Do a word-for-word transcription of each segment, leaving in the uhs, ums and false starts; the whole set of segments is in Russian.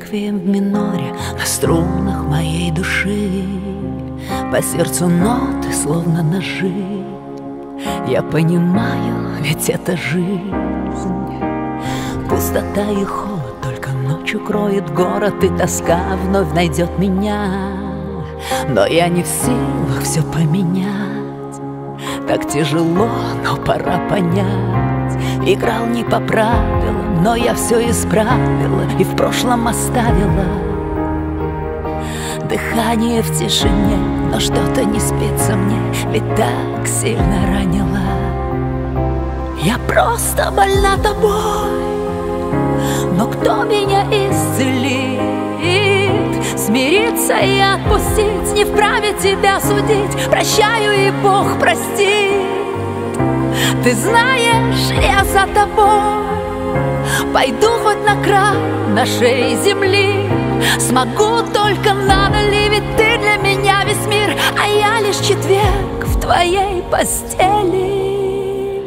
реквием в миноре на струнах моей души. По сердцу ноты, словно ножи. Я понимаю, ведь это жизнь. Пустота и холод только ночью кроет город, и тоска вновь найдет меня. Но я не в силах все поменять. Так тяжело, но пора понять. Играл не по правилам, но я все исправила и в прошлом оставила. Дыхание в тишине, но что-то не спится мне, ведь так сильно ранила. Я просто больна тобой, но кто меня исцелит? Смириться и отпустить, не вправе тебя судить. Прощаю, и Бог простит. Ты знаешь, я за тобой. Пойду хоть на край нашей земли. Смогу только надали, ведь ты для меня весь мир, а я лишь четверг в твоей постели.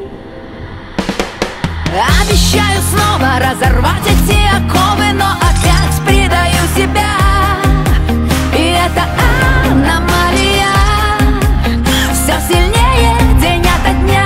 Обещаю снова разорвать эти оковы, но опять предаю себя. И это аномалия, все сильнее день ото дня.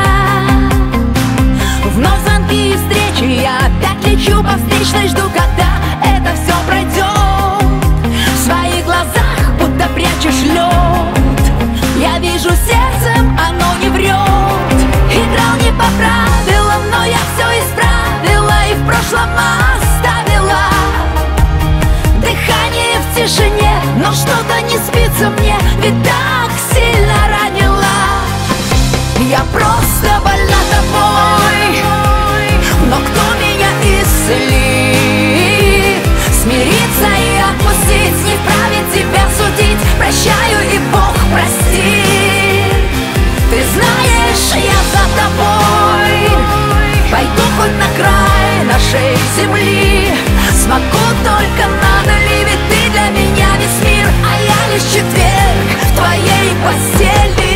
Вновь звонки и встречи, я опять лечу по встречной, жду, когда это все пройдет. В своих глазах будто прячешь лед. Я вижу сердцем, оно не врет. Играл не по правилам, но я все исправила и в прошлом оставила. Дыхание в тишине, но что-то не спится мне, ведь так сильно ранила. Я просто больна тобой, но кто меня исцелит? Смириться и отпустить, не вправе тебя судить. Прощаю, и Бог простит. Ты знаешь, я за тобой. Пойду хоть на край нашей земли. Смогу только надали, ведь ты для меня весь мир, а я лишь четверг в твоей постели.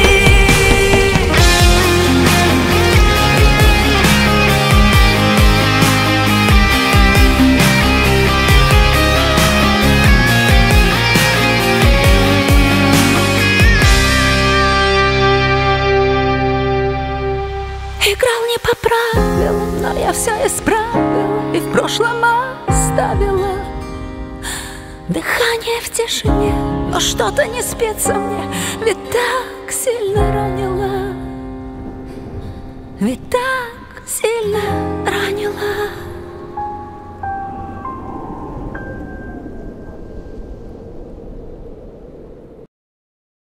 Играл не по правилам, но я все исправила и в прошлом оставила. Дыхание в тишине, но что-то не спится мне, ведь так сильно ранила. Ведь так сильно ранила.